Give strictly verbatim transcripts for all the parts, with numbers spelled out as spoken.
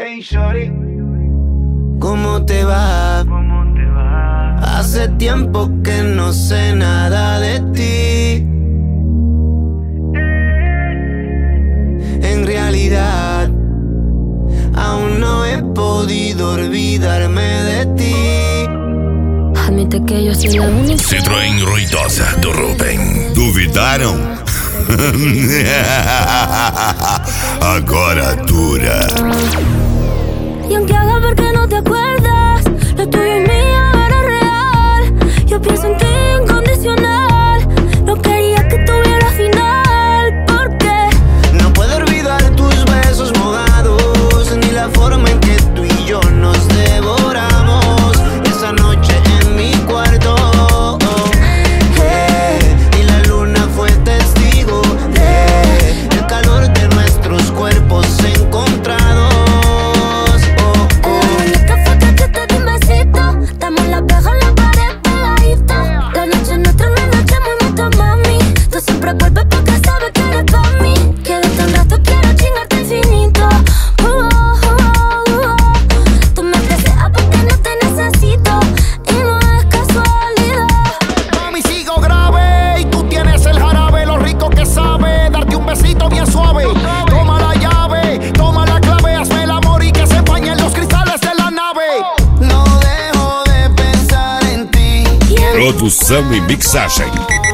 Hey, shorty. ¿Cómo te va? ¿Cómo te va? Hace tiempo que no sé nada de ti. En realidad, aún no he podido olvidarme de ti. Admite que yo soy la única. Citroën Ruidosa do Ruben. Duvidaram? Agora dura. Y aunque haga ver que no te acuerdas, lo tuyo y mío era real. Yo pienso en ti incondicional. No quería que tuviera final. Porque no puedo olvidar tus besos mojados, ni la forma en que tú y yo nos devoramos esa noche en mi cuarto. Oh, hey, y la luna fue testigo de el calor de nuestros cuerpos encontrados. Oh, oh. la única foto que te di un besito. Estamos la peja en la pared pegadita. La noche nuestra, una noche muy bonita, mami. Tú siempre vuelves porque sabes que eres pa' mí. Que de tan rato quiero chingarte infinito. Uh, uh, uh, uh. Tú me deseas porque no te necesito. Y no es casualidad. Mami, sigo grave y tú tienes el jarabe, lo rico que sabe darte un besito bien suave. Toma la llave, toma la clave, hazme el amor y que se empañen los cristales de la nave. No dejo de pensar en ti. Produção e mixagem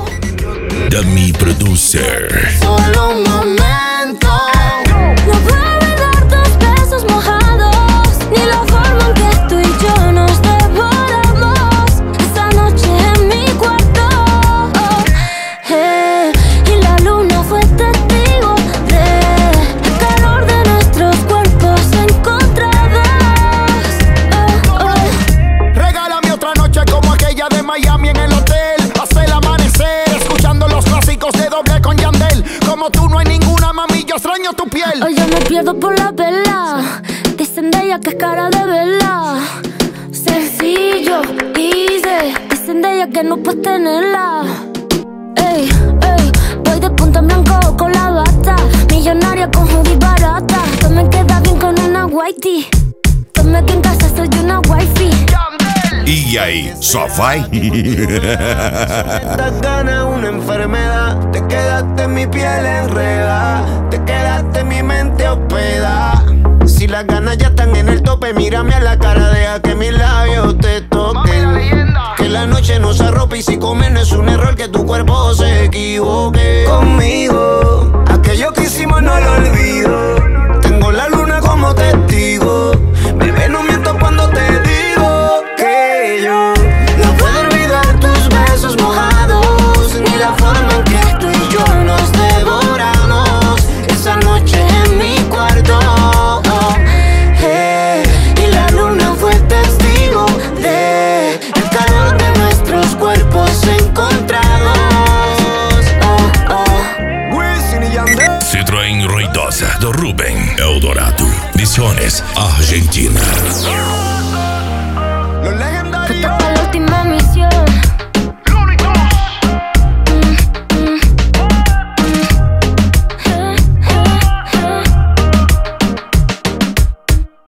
da Mi Producer. Solo un momento. No puedo olvidar tus besos mojados, ni la forma en que tú y yo nos devoramos esa noche en mi cuarto. Oh, hey, y la luna fue testigo del calor de nuestros cuerpos encontrados. Oh, oh. Regálame otra noche como aquella de Miami en el hotel. Hace el amanecer, escuchando los clásicos de Doble con Yandel. Como tú no hay ninguna, mami, yo extraño tu piel. Hoy yo me pierdo por la vela. Dicen de ella que es cara de vela. Sencillo, easy. Dicen de ella que no puedes tenerla. Ey, ey, voy de punta en blanco con la bata. Millonaria con hoodie barata. Tú me queda bien con una whitey. Tú me que en casa soy una wifey. E aí, só vai? Estas ganas una enfermedad. Te quedaste en mi piel enredada. Te quedaste en mi mente hospedada. Si las ganas ya están en el tope, mírame a la cara, deja que mis labios te toquen. Que la noche no se arrope y si comer no es un error, que tu cuerpo se equivoque. Conmigo, aquello que hicimos no lo olvido. Tengo la luna como testigo. Bebé, no miento cuando te digo que yo no puedo olvidar tus besos mojados, ni la forma en que tú y yo nos devoramos esa noche en mi cuarto. Oh, hey, y la luna fue testigo de el calor de nuestros cuerpos encontrados. Oh, oh. Wisin y Yandel. Citroën Ruidosa do Ruben. Eldorado. Misiones, Argentina.